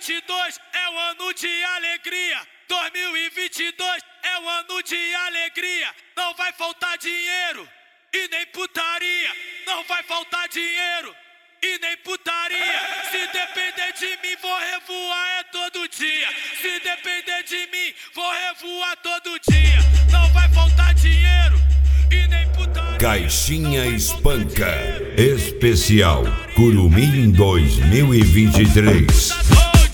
2022 é o ano de alegria. 2022 é o ano de alegria. Não vai faltar dinheiro e nem putaria. Não vai faltar dinheiro e nem putaria. Se depender de mim, vou revoar é todo dia. Se depender de mim, vou revoar todo dia. Não vai faltar dinheiro e nem putaria. Caixinha Espanca Especial Curumim 2023.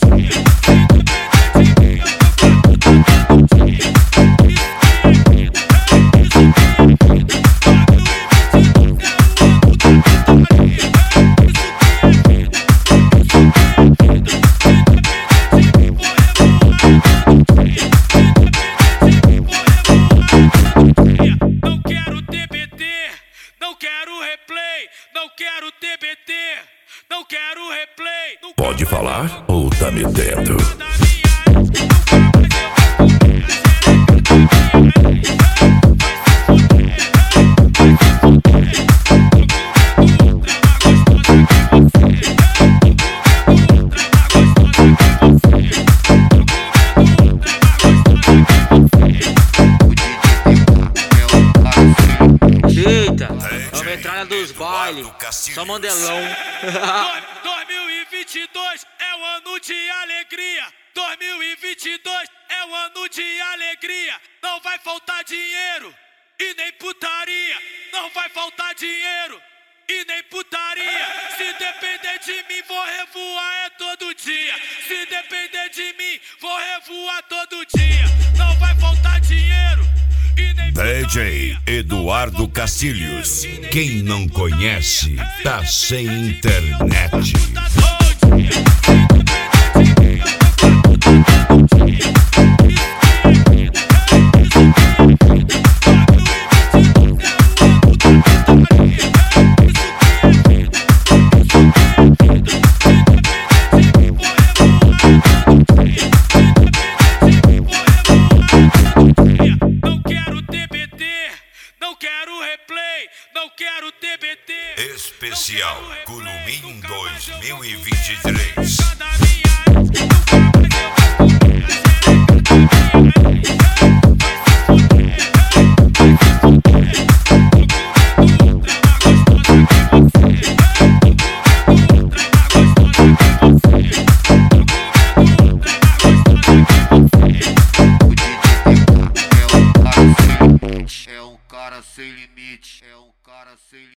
Não quero replay. Pode falar ou tá metendo? Eita, vamos entrar na dos bailes, só mandelão. 2022 é o ano de alegria. 2022 é o ano de alegria. Não vai faltar dinheiro e nem putaria. Não vai faltar dinheiro e nem putaria. Se depender de mim, vou revoar é todo dia. Se depender de mim, vou revoar todo dia. Não vai faltar dinheiro e nem putaria. DJ Eduardo Castilhos. Quem não conhece, tá sem internet. Não quero TBT. Especial Curumim 2023. É um cara sem limite, é um cara sem limite.